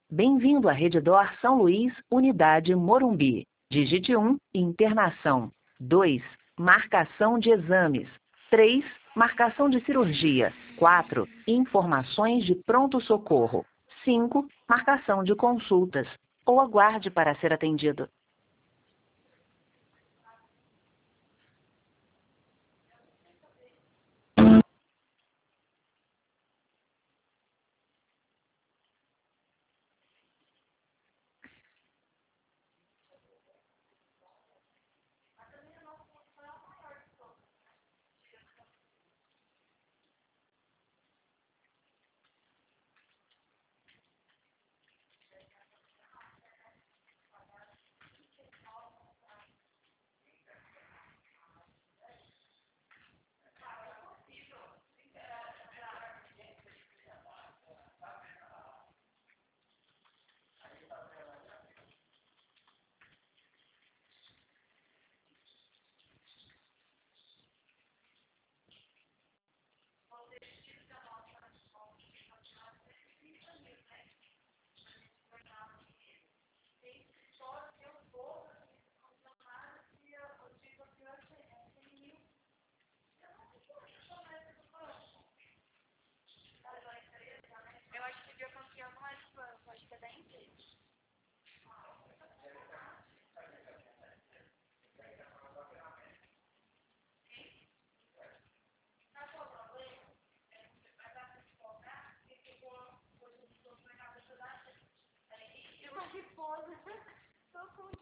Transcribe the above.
Bem-vindo à Redditor São Luís, Unidade Morumbi. Digite 1, internação. 2, marcação de exames. 3, marcação de cirurgia. 4, informações de pronto-socorro. 5, marcação de consultas. Ou aguarde para ser atendido.